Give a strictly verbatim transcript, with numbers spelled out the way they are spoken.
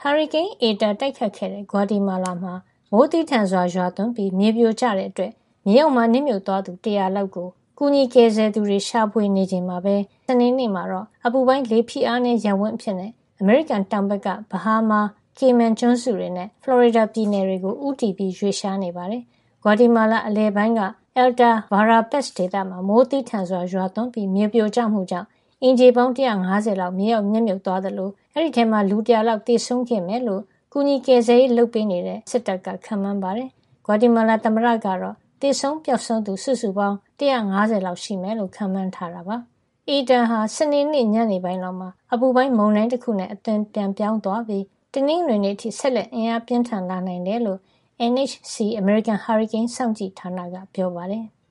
ဟာရီကိန်း Eta တိုက်ခတ်ခဲ့တဲ့ဂွါတီမာလာမှာမိုးသည်းထန်စွာရွာသွန်းပြီးမြေပြိုကျတဲ့အတွက်မြေအောက်မှာနစ်မြုပ်သွားသူတရာလောက်ကိုကူညီကယ်ဆယ်သူတွေရှာဖွေနေချိန်မှာပဲစနေနေ့မှာတော့အပူပိုင်းလေဖိအားနည်းရပ်ဝန်းအဖြစ်အမေရိကန်တောင်ဘက်ကဘဟားမား၊ကေမန်ကျွန်းစုတွေနဲ့ဖလော်ရီဒါပြည်နယ်တွေကိုဦးတည်ပြီးရွေ့လျားနေပါတယ်။ဂွါတီမာလာအလယ်ပိုင်းက Alta Verapaz ဒေသမှာမိုးသည်းထန်စွာရွာသွန်းပြီးမြေပြိုကျမှုကြောင့်အိမ်ခြေပေါင်းတရာ့ငါးဆယ်လောက်မြေအောက်နစ်မြုပ်သွားသလိုအဲဒီထဲမှာလူတရာလောက်သေဆုံးခဲ့မယ်လို့ကူညီကယ်ဆယ်ရေးလုပ်ပေးနေတဲ့စစ်တပ်ကခန့်မှန်းပါတယ်။ဂွါတီမာလာသမ္မတကတော့သေဆုံးပျောက်ဆုံးသူစုစုပေါင်းတရာ့ငါးဆယ်လောက်ရှိမယ်လို့ခန့်မှန်းထားတာပါ။ Eta ဟာစနေနေ့ညနေပိုင်းလောက်မှာအပူပိုင်းမုန်တိုင်းတစ်ခုနဲ့အသွင်ပြန်ပြောင်းသွားပြီးတနင်္ဂနွေနေ့အထိဆက်လက်အင်အားပြင်းထန်လာနိုင်တယ်လို့ N H C အမေရိကန်ဟာရီကိန်းစောင့်ကြည့်ဌာနကပြောပါတယ်။